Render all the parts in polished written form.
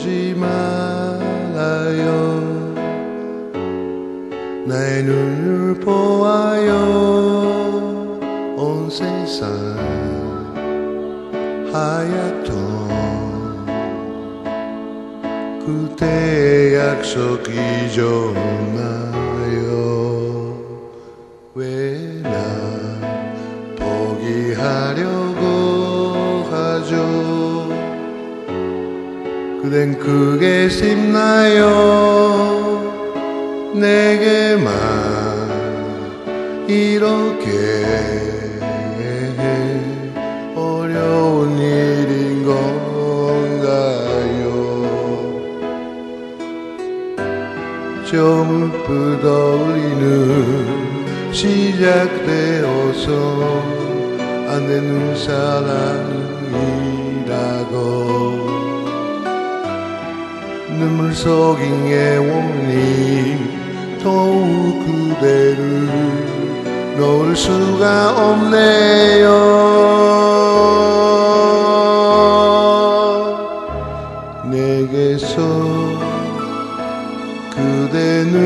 오지 말아요. 나의 눈을 보아요. 온 세상 하얗던 그때의 약속 잊었나요? 왜 나 포기하려고 하죠? 그댄 그게 쉽나요? 내게만 이렇게 어려운 일인 건가요? 처음부터 우리는 시작되어서 안 되는 사랑이라고 눈물 속인 애원이 더욱 그대를 놓을 수가 없네요. 내게서 그대는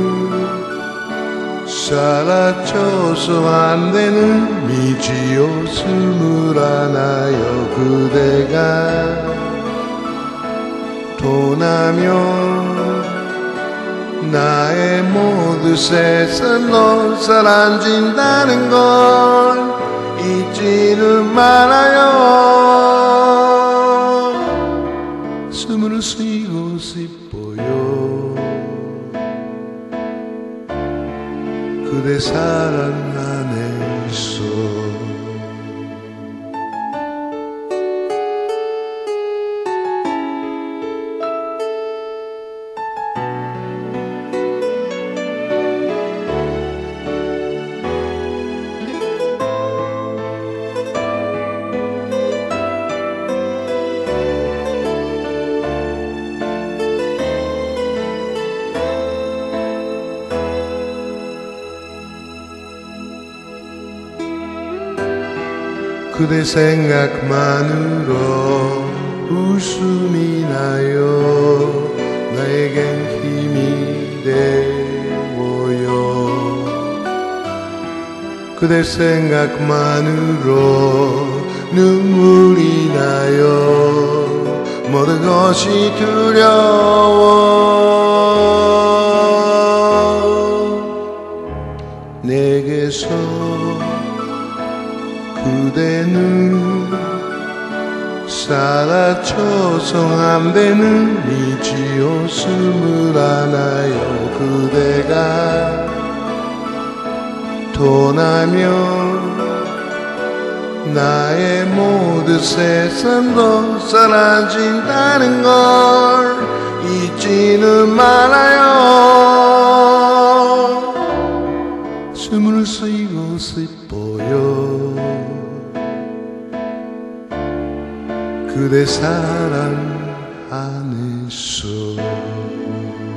사라져서 안 되는 미지옷을 물어나요. 그대가 떠나면 나의 모든 세상도 사라진다는 걸 잊지는 말아요. 숨을 쉬고 싶어요. 그대 사랑 안에서 그대 생각만으로 웃음이 나요. 나에겐 힘이 되어요. 그대 생각만으로 눈물이 나요. 모든 것이 두려워. 내게서 그대는 사라져서 안 되는 미지옷을 물어나요. 그대가 떠나면 나의 모든 세상도 사라진다는 걸 잊지는 말아요. 숨을 쉬고 싶어요. 그대 사랑 안에서